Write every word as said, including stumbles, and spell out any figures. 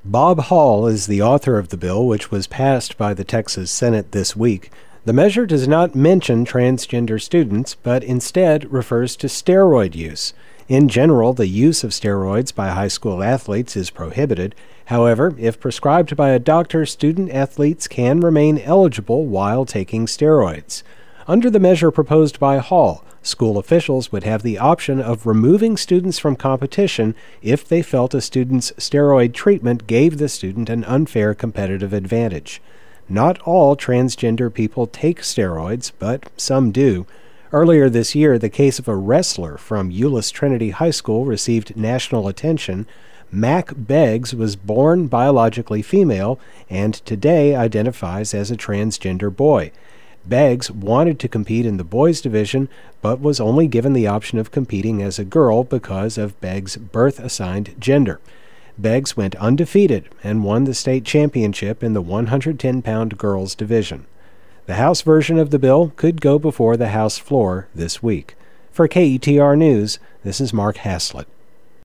Bob Hall is the author of the bill, which was passed by the Texas Senate this week. The measure does not mention transgender students, but instead refers to steroid use. In general, the use of steroids by high school athletes is prohibited. However, if prescribed by a doctor, student athletes can remain eligible while taking steroids. Under the measure proposed by Hall, school officials would have the option of removing students from competition if they felt a student's steroid treatment gave the student an unfair competitive advantage. Not all transgender people take steroids, but some do. Earlier this year, the case of a wrestler from Euless Trinity High School received national attention. Mac Beggs was born biologically female and today identifies as a transgender boy. Beggs wanted to compete in the boys division, but was only given the option of competing as a girl because of Beggs' birth-assigned gender. Beggs went undefeated and won the state championship in the one hundred ten pound girls division. The House version of the bill could go before the House floor this week. For K E T R News, this is Mark Haslett.